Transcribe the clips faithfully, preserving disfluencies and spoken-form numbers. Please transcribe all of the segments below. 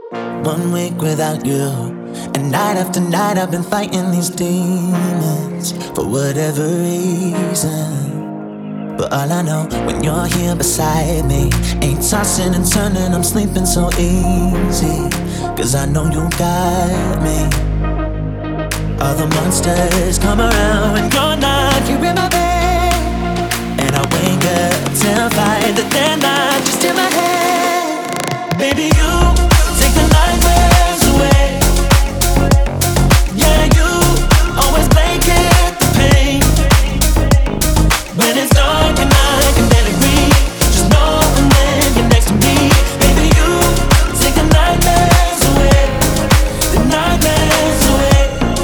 One week without you, and night after night I've been fighting these demons for whatever reason. But all I know, when you're here beside me, ain't tossing and turning, I'm sleeping so easy. Cause I know you got me. All the monsters come around when you're not here in my bed, and I wake up terrified that they're not just in my head. Baby, you take the nightmares away. Yeah, you always blanket the pain. When it's dark and I can barely breathe, just know when you're next to me. Baby, you take the nightmares away. The nightmares away.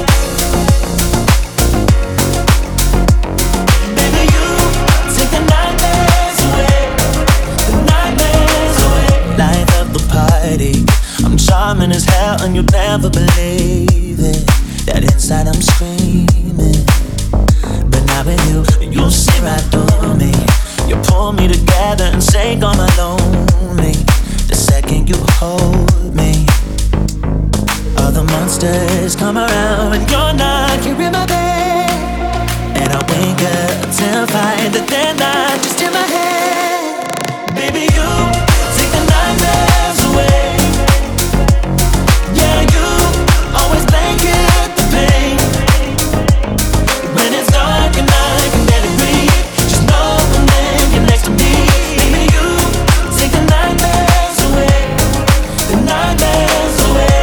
Baby, you take the nightmares away. The nightmares away. Life of the party, I'm charming as hell and you'll never believe it. That inside I'm screaming, but not with you. You'll see right through me. You pull me together and say I'm lonely the second you hold me. All the monsters come around when you're not here in my bed, and I wake up terrified that they're not just in my head. Baby, you take the nightmares away. Yeah, you always blanket the pain. When it's dark and I can barely breathe, just know when you're next to me. Baby, you take the nightmares away. The nightmares away.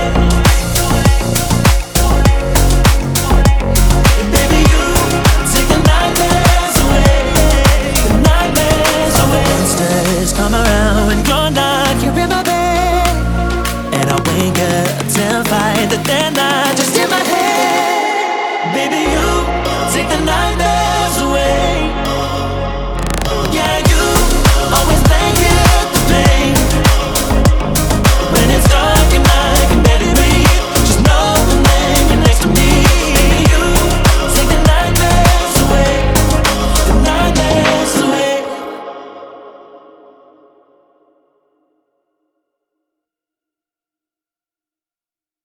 Baby, you take the nightmares away. The nightmares away. Monsters come around when you're not here in my bed, and I wake up terrified that they're not just in my head. Baby, you take the nightmares away.